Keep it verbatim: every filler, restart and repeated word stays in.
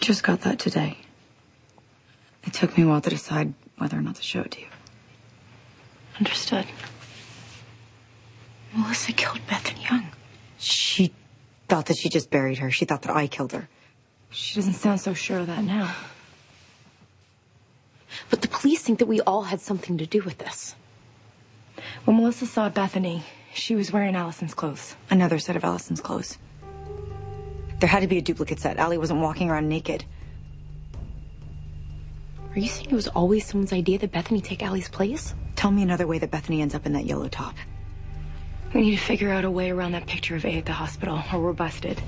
just got that today. It took me a while to decide whether or not to show it to you. Understood. Melissa killed Bethany Young. She thought that she just buried her. She thought that I killed her. She doesn't sound so sure of that now. But the police think that we all had something to do with this. When Melissa saw Bethany, she was wearing Allison's clothes. Another set of Allison's clothes. There had to be a duplicate set. Allie wasn't walking around naked. Are you saying it was always someone's idea that Bethany take Allie's place? Tell me another way that Bethany ends up in that yellow top. We need to figure out a way around that picture of A at the hospital, or we're busted.